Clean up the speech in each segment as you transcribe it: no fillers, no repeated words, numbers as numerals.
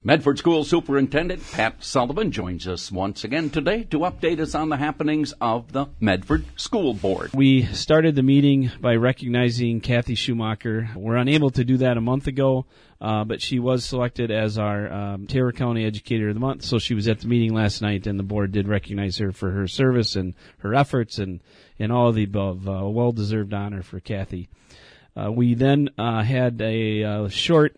Medford School Superintendent Pat Sullivan joins us once again today to update us on the happenings of the Medford School Board. We started the meeting by recognizing Kathy Schumacher. We're unable to do that a month ago, but she was selected as our Taylor County Educator of the Month, so she was at the meeting last night, and the board did recognize her for her service and her efforts and all of the above. A well-deserved honor for Kathy. We then had a short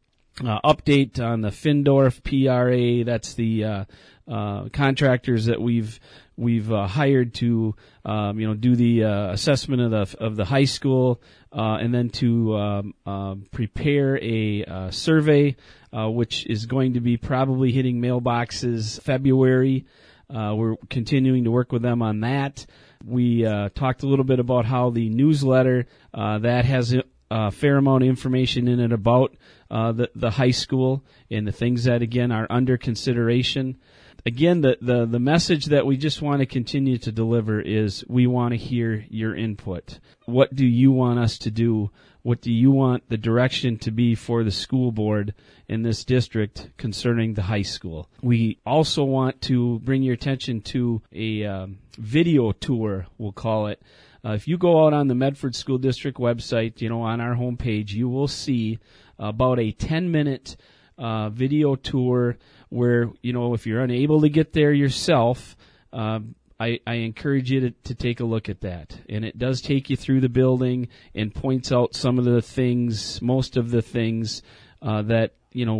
update on the Findorf PRA. That's the contractors that we've hired to do the assessment of the high school and then to prepare a survey which is going to be probably hitting mailboxes February. We're continuing to work with them on that. We talked a little bit about how the newsletter that has a fair amount of information in it about the high school and the things that, again, are under consideration. Again, the message that we just want to continue to deliver is we want to hear your input. What do you want us to do? What do you want the direction to be for the school board in this district concerning the high school? We also want to bring your attention to a video tour, we'll call it. If you go out on the Medford School District website, on our homepage, you will see about a 10-minute video tour where, if you're unable to get there yourself, I encourage you to take a look at that. And it does take you through the building and points out some of the things, most of the things that,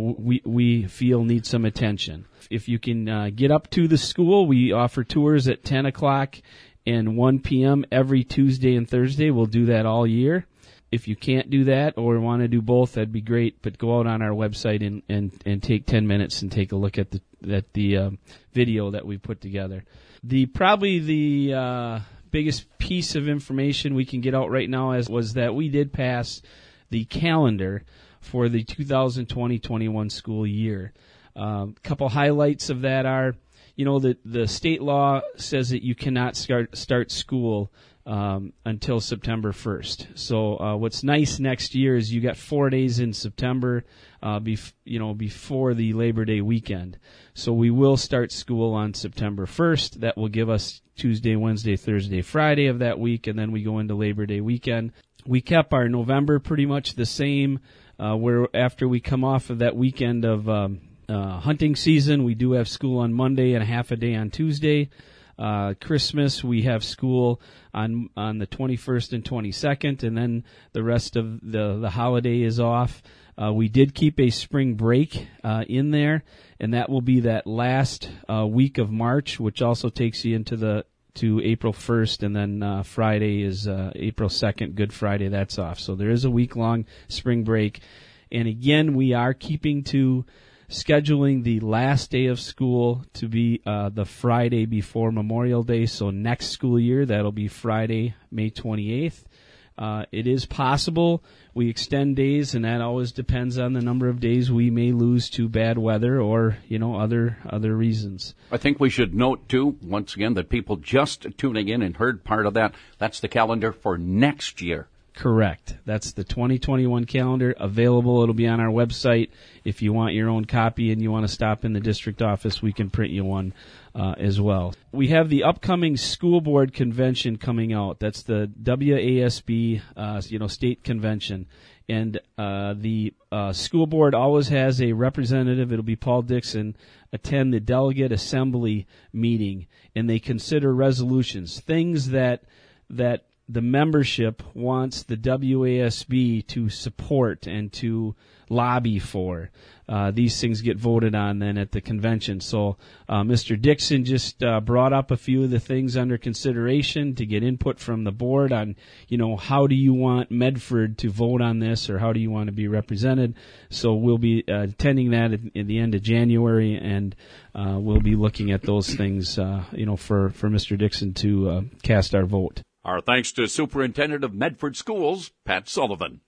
we feel need some attention. If you can get up to the school, we offer tours at 10 o'clock and 1 p.m. every Tuesday and Thursday. We'll do that all year. If you can't do that or want to do both, that'd be great. But go out on our website and take 10 minutes and take a look at the video that we put together. Probably the biggest piece of information we can get out right now was that we did pass the calendar for the 2020-21 school year. A couple highlights of that are, the state law says that you cannot start school until September 1st. So what's nice next year is you got 4 days in September before the Labor Day weekend. So we will start school on September 1st. That will give us Tuesday, Wednesday, Thursday, Friday of that week, and then we go into Labor Day weekend. We kept our November pretty much the same, where after we come off of that weekend of hunting season, we do have school on Monday and a half a day on Tuesday. Christmas, we have school on the 21st and 22nd, and then the rest of the holiday is off. We did keep a spring break in there, and that will be that last week of March, which also takes you to April 1st, and then Friday is April 2nd, Good Friday, that's off. So there is a week-long spring break. And again, we are keeping to scheduling the last day of school to be the Friday before Memorial Day. So next school year, that'll be Friday, May 28th. It is possible we extend days, and that always depends on the number of days we may lose to bad weather or, other reasons. I think we should note, too, once again, that people just tuning in and heard part of that, that's the calendar for next year. Correct. That's the 2021 calendar available. It'll be on our website. If you want your own copy and you want to stop in the district office, we can print you one as well. We have the upcoming school board convention coming out. That's the WASB, state convention. And the school board always has a representative. It'll be Paul Dixon attend the delegate assembly meeting, and they consider resolutions, things that the membership wants the WASB to support and to lobby for. These things get voted on then at the convention. So Mr. Dixon just brought up a few of the things under consideration to get input from the board on, how do you want Medford to vote on this, or how do you want to be represented? So we'll be attending that at the end of January, and we'll be looking at those things, for Mr. Dixon to cast our vote. Our thanks to Superintendent of Medford Schools, Pat Sullivan.